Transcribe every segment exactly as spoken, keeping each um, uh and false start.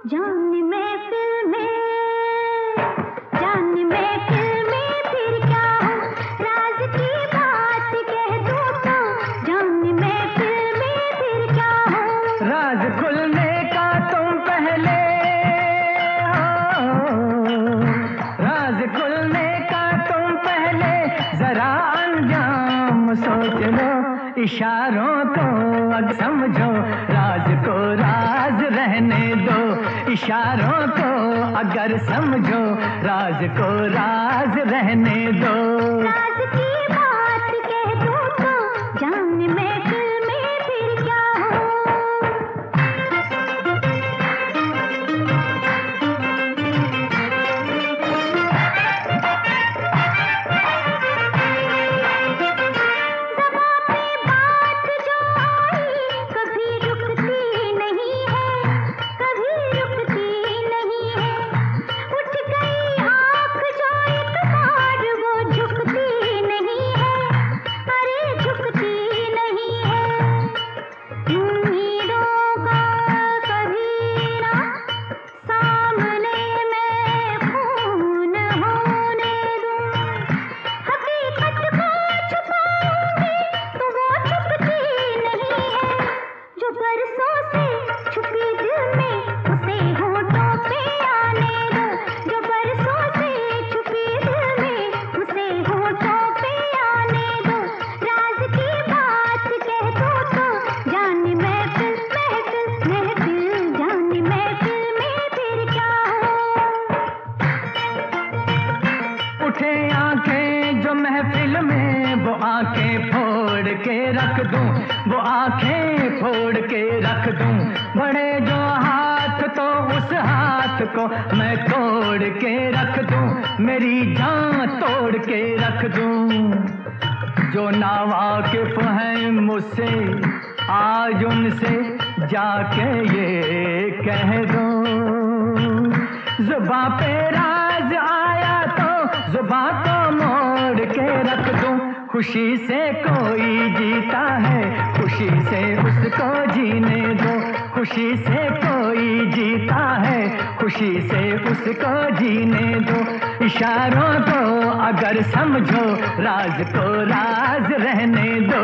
जान महफिल में, जान महफिल में फिर क्या हो, राज की बात कह दूं तो जान महफिल में फिर क्या हो। राज खुलने का तुम पहले हो, राज खुलने का तुम पहले जरा अंजाम सोच लो, इशारों को अब समझो, राज को राज रहने दो, इशारों को अगर समझो, राज को राज रहने दो। राज की बात कह दूं तो जान महफिल में फिर क्या हो। आंखें फोड़ के रख दूं, वो आंखें फोड़ के रख दूं, बड़े जो हाथ तो उस हाथ को मैं तोड़ के रख दूं, मेरी जान तोड़ के रख दूं। जो नावाकिफ हैं मुझसे आज उनसे जाके ये कह दूं, जुबां पे राज आया तो जुबां को मोड़ के रख दूं। खुशी से कोई जीता है, खुशी से उसको जीने दो, खुशी से कोई जीता है, खुशी से उसको जीने दो। इशारों को अगर समझो, राज को राज रहने दो।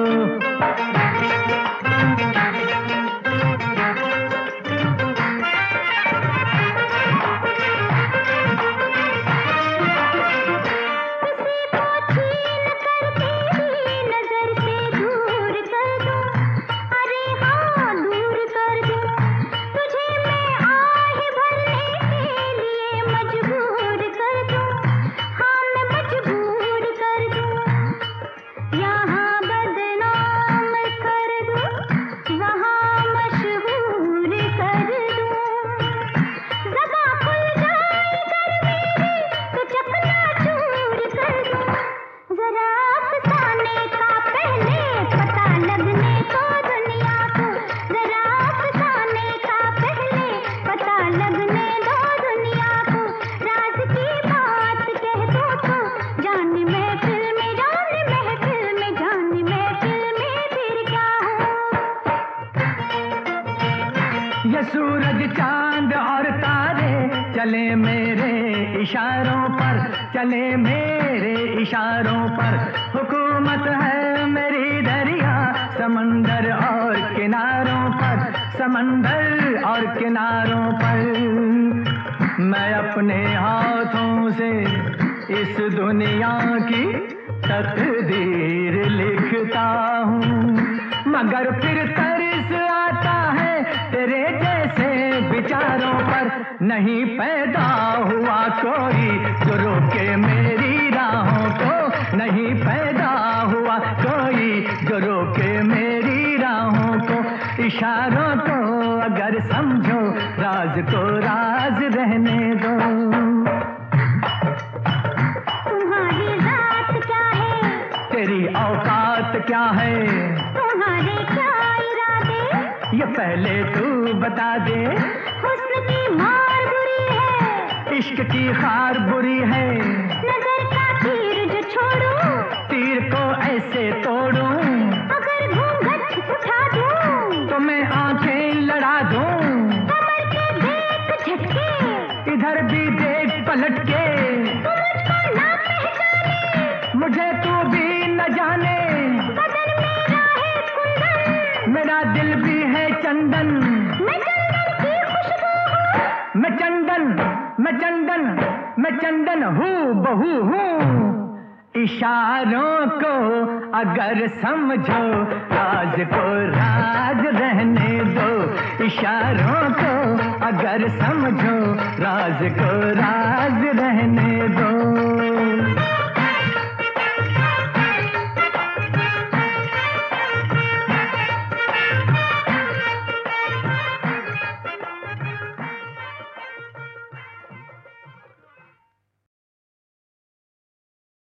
ये सूरज चांद और तारे चले मेरे इशारों पर, चले मेरे इशारों पर। हुकूमत है मेरी दरिया समंदर और किनारों पर, समंदर और किनारों पर। मैं अपने हाथों से इस दुनिया की तकदीर लिखता हूँ, मगर फिर तरस आता है तेरे जैसे विचारों पर। नहीं पैदा हुआ कोई जो रोके मेरी राहों को, नहीं पैदा हुआ कोई जो रोके मेरी राहों को। इशारों को अगर समझो, राज को राज रहने दो। तुम्हारी जात क्या है, तेरी औकात क्या है, तुम्हारे क्या इरादे, ये पहले तू बता दे। हुस्न की मार बुरी है, इश्क की खार बुरी है, नजर का तीर जो छोड़ूं, तीर को ऐसे तोड़ूं, अगर घूंघट उठा दूं, तो मैं आंखें लड़ा दूं। कमर के देख दिल भी है चंदन, मैं चंदन की खुशबू हूँ, मैं चंदन मैं चंदन मैं चंदन हूँ बहू हूँ। इशारों को अगर समझो, राज को राज रहने दो। इशारों को अगर समझो, राज को राज